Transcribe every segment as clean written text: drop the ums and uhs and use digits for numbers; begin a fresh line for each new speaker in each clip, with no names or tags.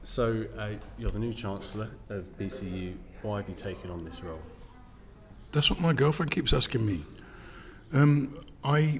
So, you're the new Chancellor of BCU. Why have you taken on this role?
That's what my girlfriend keeps asking me. I'm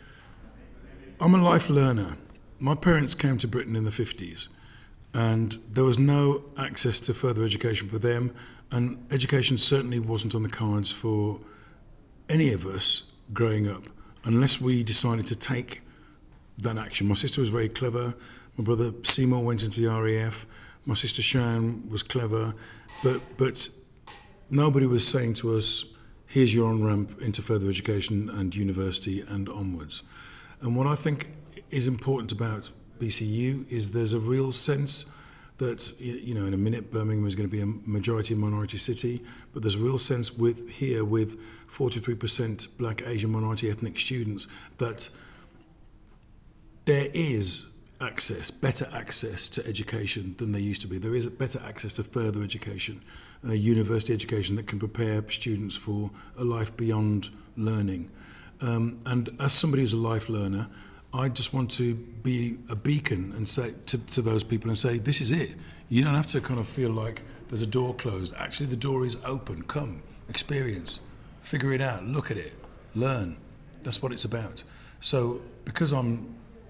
a life learner. My parents came to Britain in the 50s, and there was no access to further education for them, and education certainly wasn't on the cards for any of us growing up, unless we decided to take that action. My sister was very clever. My brother Seymour went into the RAF. My sister Sharon was clever, but nobody was saying to us, here's your on-ramp into further education and university and onwards. And what I think is important about BCU is there's a real sense that, in a minute Birmingham is going to be a majority minority city, but there's a real sense with 43% black, Asian, minority ethnic students, that there is better access to education than there used to be. There is better access to further education, university education that can prepare students for a life beyond learning. And as somebody who's a life learner, I just want to be a beacon and say to those people and say, this is it. You don't have to kind of feel like there's a door closed. Actually, the door is open. Come, experience, figure it out, look at it, learn. That's what it's about. So because I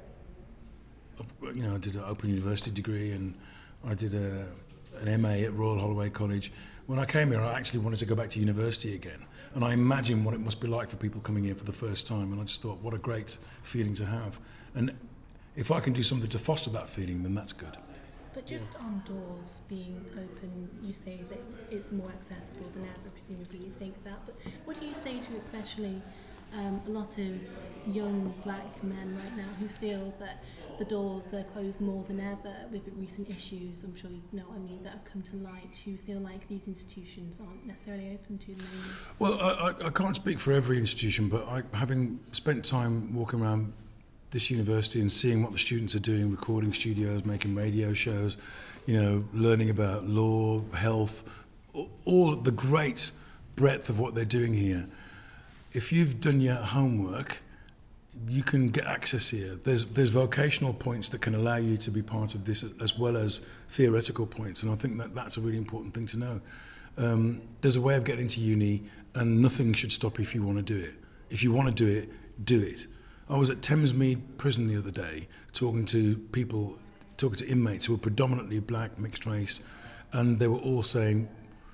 did an Open University degree and I did an MA at Royal Holloway College. When I came here, I actually wanted to go back to university again. And I imagined what it must be like for people coming here for the first time. And I just thought, what a great feeling to have. And if I can do something to foster that feeling, then that's good.
But just on doors being open, you say that it's more accessible than ever, presumably you think that. But what do you say to especially a lot of young black men right now who feel that the doors are closed more than ever with recent issues, I'm sure you know what I mean, that have come to light, who feel like these institutions aren't necessarily open to them anymore?
Well, I can't speak for every institution, but having spent time walking around this university and seeing what the students are doing, recording studios, making radio shows, learning about law, health, all the great breadth of what they're doing here. If you've done your homework, you can get access here. There's vocational points that can allow you to be part of this, as well as theoretical points, and I think that's a really important thing to know. There's a way of getting to uni, and nothing should stop you if you want to do it. If you want to do it, do it. I was at Thamesmead Prison the other day talking to inmates who were predominantly black, mixed race, and they were all saying,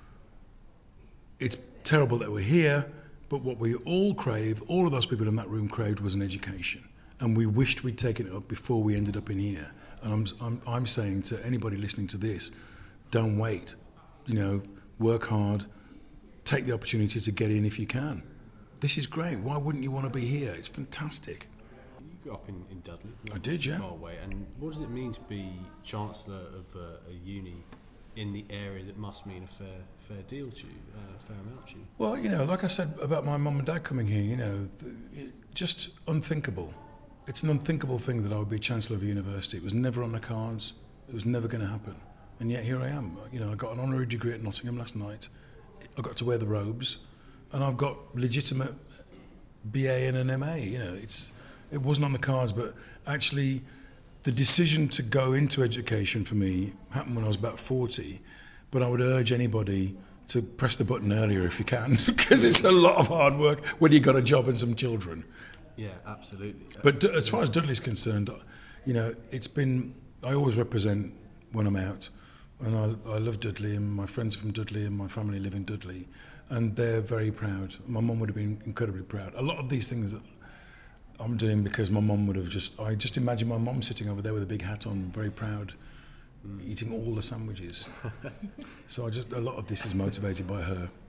it's terrible that we're here, but what we all crave, all of those people in that room craved, was an education. And we wished we'd taken it up before we ended up in here. And I'm saying to anybody listening to this, don't wait. Work hard, take the opportunity to get in if you can. This is great. Why wouldn't you want to be here? It's fantastic.
You grew up in Dudley.
I did, yeah.
Far away. And what does it mean to be Chancellor of a uni in the area that must mean a fair deal to you, a fair amount to you?
Well, like I said about my mum and dad coming here, just unthinkable. It's an unthinkable thing that I would be Chancellor of a university. It was never on the cards. It was never going to happen. And yet here I am. I got an honorary degree at Nottingham last night. I got to wear the robes. And I've got legitimate BA and an MA. It wasn't on the cards, but actually the decision to go into education for me happened when I was about 40, but I would urge anybody to press the button earlier if you can, because it's a lot of hard work when you've got a job and some children.
Yeah, absolutely.
But as far as Dudley's concerned, I always represent when I'm out, and I love Dudley, and my friends are from Dudley, and my family live in Dudley, and they're very proud. My mum would have been incredibly proud. A lot of these things that I'm doing because my mum would have I just imagine my mum sitting over there with a big hat on, very proud, eating all the sandwiches. So a lot of this is motivated by her.